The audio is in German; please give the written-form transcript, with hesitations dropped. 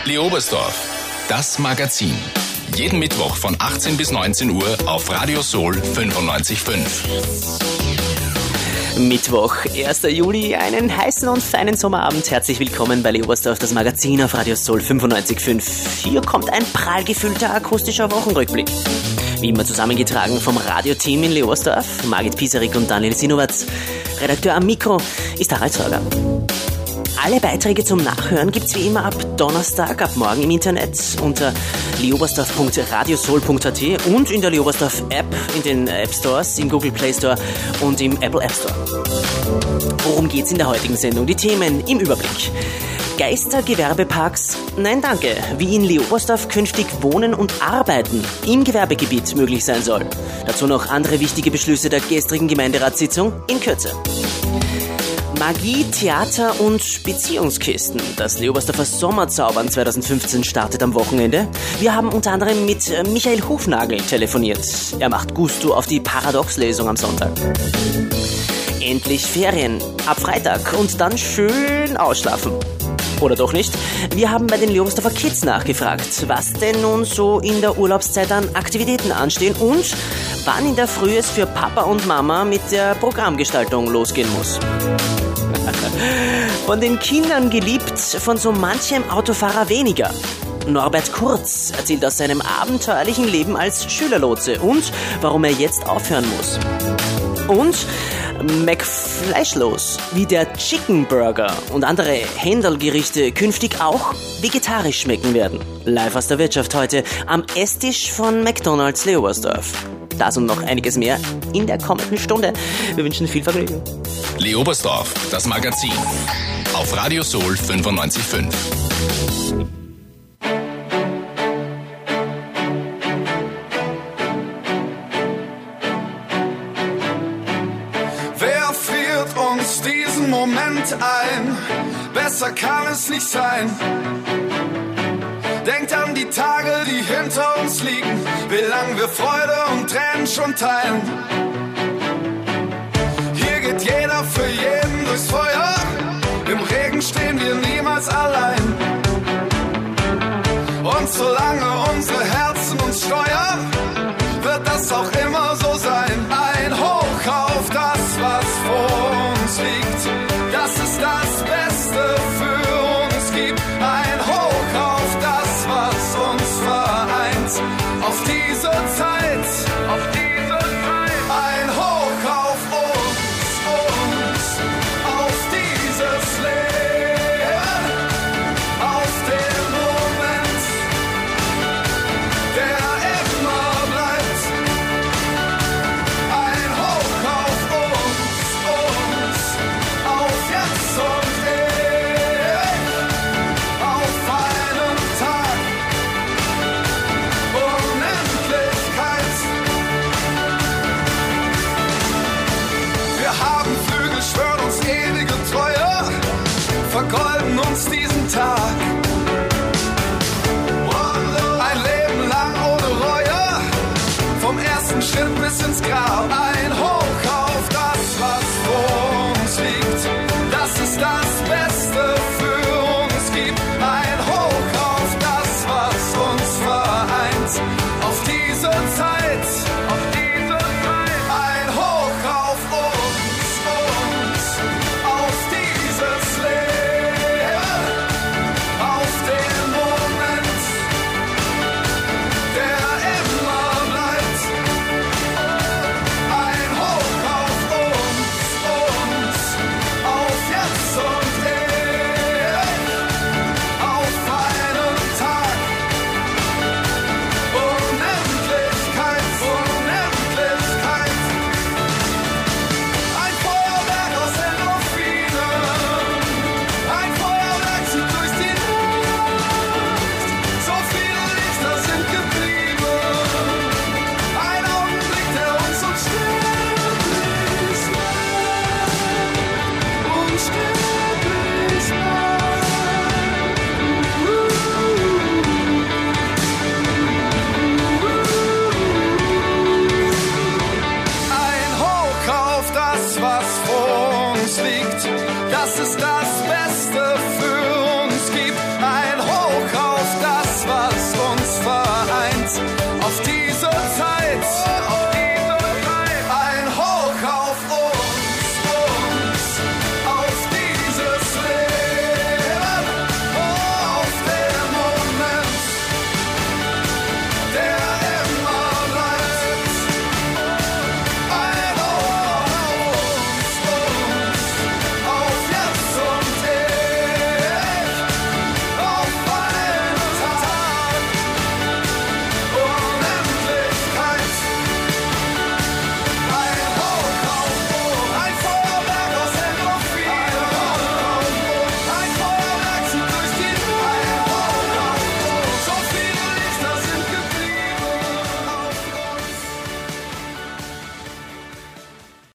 Leobersdorf, das Magazin. Jeden Mittwoch von 18 bis 19 Uhr auf Radio Soul 95.5. Mittwoch, 1. Juli, einen heißen und feinen Sommerabend. Herzlich willkommen bei Leobersdorf, das Magazin auf Radio Soul 95.5. Hier kommt ein prall gefüllter akustischer Wochenrückblick. Wie immer zusammengetragen vom Radioteam in Leobersdorf, Margit Pieserik und Daniel Sinowatz. Redakteur am Mikro ist Harald Sorger. Alle Beiträge zum Nachhören gibt's wie immer ab Donnerstag, ab morgen im Internet unter leobersdorf.radiosoul.at und in der Leobersdorf-App, in den App Stores, im Google Play Store und im Apple App Store. Worum geht's in der heutigen Sendung? Die Themen im Überblick. Geistergewerbeparks? Nein, danke. Wie in Leobersdorf künftig Wohnen und Arbeiten im Gewerbegebiet möglich sein soll. Dazu noch andere wichtige Beschlüsse der gestrigen Gemeinderatssitzung in Kürze. Magie, Theater und Beziehungskisten. Das Leobersdorfer Sommerzaubern 2015 startet am Wochenende. Wir haben unter anderem mit Michael Hufnagel telefoniert. Er macht Gusto auf die Paradox-Lesung am Sonntag. Endlich Ferien. Ab Freitag und dann schön ausschlafen. Oder doch nicht? Wir haben bei den Leobersdorfer Kids nachgefragt, was denn nun so in der Urlaubszeit an Aktivitäten anstehen und wann in der Früh es für Papa und Mama mit der Programmgestaltung losgehen muss. Von den Kindern geliebt, von so manchem Autofahrer weniger. Norbert Kurz erzählt aus seinem abenteuerlichen Leben als Schülerlotse und warum er jetzt aufhören muss. Und McFleischlos, wie der Chicken Burger und andere Händelgerichte künftig auch vegetarisch schmecken werden. Live aus der Wirtschaft heute am Esstisch von McDonald's Leobersdorf. Das und noch einiges mehr in der kommenden Stunde. Wir wünschen viel Vergnügen. Leobersdorf, das Magazin. Auf Radio Soul 95.5. Wer friert uns diesen Moment ein? Besser kann es nicht sein. Denkt an die Tage, die hinter uns liegen, wie lang wir Freude und Tränen schon teilen. Hier geht jeder für jeden durchs Feuer, im Regen stehen wir niemals allein. Und solange unsere Herzen uns steuern, wird das auch immer so sein. Ein Hoch auf das, was vor uns liegt, dass es das Beste für uns gibt. Ein